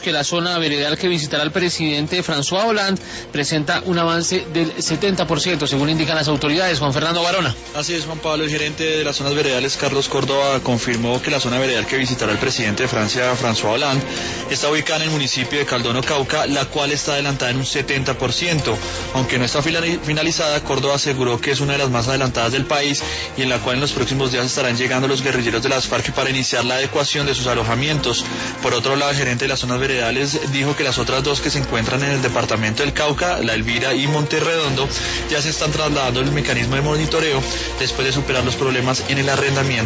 Que la zona veredal que visitará el presidente François Hollande presenta un avance del 70%, según indican las autoridades. Juan Fernando Barona. Así es, Juan Pablo. El gerente de las zonas veredales, Carlos Córdoba, confirmó que la zona veredal que visitará el presidente de Francia, François Hollande, está ubicada en el municipio de Caldono, Cauca, la cual está adelantada en un 70%. Aunque no está finalizada, Córdoba aseguró que es una de las más adelantadas del país y en la cual en los próximos días estarán llegando los guerrilleros de las FARC para iniciar la adecuación de sus alojamientos. Por otro lado, el gerente de las zonas veredales dijo que las otras dos que se encuentran en el departamento del Cauca, La Elvira y Monterredondo, ya se están trasladando el mecanismo de monitoreo después de superar los problemas en el arrendamiento.